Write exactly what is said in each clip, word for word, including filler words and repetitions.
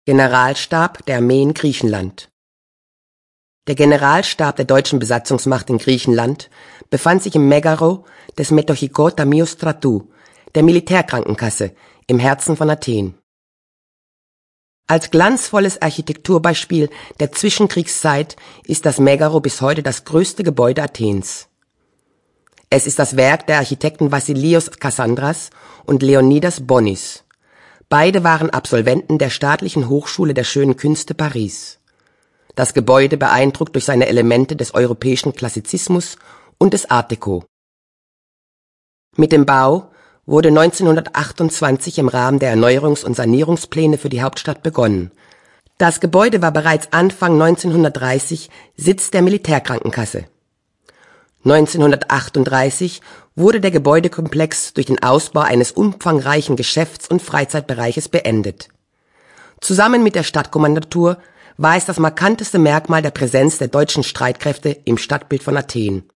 Generalstab der Armee in Griechenland. Der Generalstab der deutschen Besatzungsmacht in Griechenland befand sich im Megaro des Metοχικού Ταμείου Στρατού, der Militärkrankenkasse, im Herzen von Athen. Als glanzvolles Architekturbeispiel der Zwischenkriegszeit ist das Megaro bis heute das größte Gebäude Athens. Es ist das Werk der Architekten Vassilios Kassandras und Leonidas Bonnis. Beide waren Absolventen der Staatlichen Hochschule der Schönen Künste Paris. Das Gebäude beeindruckt durch seine Elemente des europäischen Klassizismus und des Art Deco. Mit dem Bau wurde neunzehnhundertachtundzwanzig im Rahmen der Erneuerungs- und Sanierungspläne für die Hauptstadt begonnen. Das Gebäude war bereits Anfang neunzehnhundertdreißig Sitz der Militärkrankenkasse. neunzehnhundertachtunddreißig wurde der Gebäudekomplex durch den Ausbau eines umfangreichen Geschäfts- und Freizeitbereiches beendet. Zusammen mit der Stadtkommandantur war es das markanteste Merkmal der Präsenz der deutschen Streitkräfte im Stadtbild von Athen.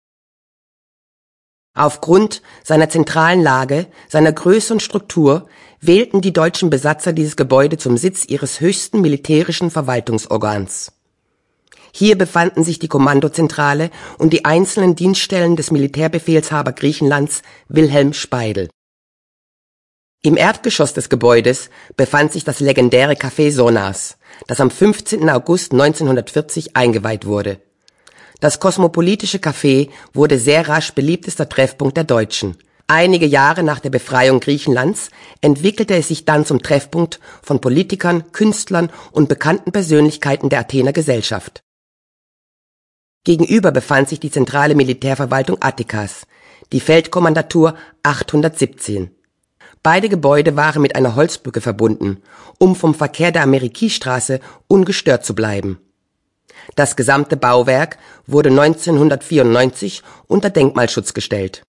Aufgrund seiner zentralen Lage, seiner Größe und Struktur wählten die deutschen Besatzer dieses Gebäude zum Sitz ihres höchsten militärischen Verwaltungsorgans. Hier befanden sich die Kommandozentrale und die einzelnen Dienststellen des Militärbefehlshaber Griechenlands Wilhelm Speidel. Im Erdgeschoss des Gebäudes befand sich das legendäre Café Sonas, das am fünfzehnten August neunzehnhundertvierzig eingeweiht wurde. Das kosmopolitische Café wurde sehr rasch beliebtester Treffpunkt der Deutschen. Einige Jahre nach der Befreiung Griechenlands entwickelte es sich dann zum Treffpunkt von Politikern, Künstlern und bekannten Persönlichkeiten der Athener Gesellschaft. Gegenüber befand sich die zentrale Militärverwaltung Attikas, die Feldkommandatur achthundertsiebzehn. Beide Gebäude waren mit einer Holzbrücke verbunden, um vom Verkehr der Amerikiestraße ungestört zu bleiben. Das gesamte Bauwerk wurde neunzehnhundertvierundneunzig unter Denkmalschutz gestellt.